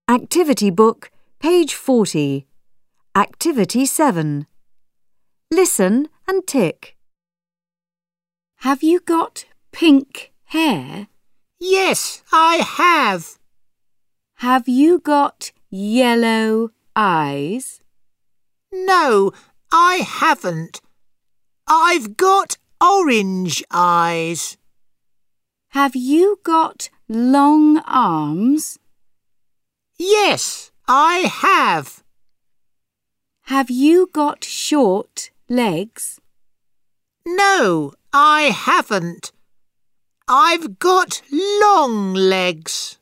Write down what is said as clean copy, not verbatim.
Activity Book, page 40. Activity 7. Listen and tick. Have you got pink hair? Yes, I have. Have you got yellow eyes? No, I haven't. I've got orange eyes. Have you got long arms? Yes, I have. Have you got short legs? No, I haven't. I've got long legs.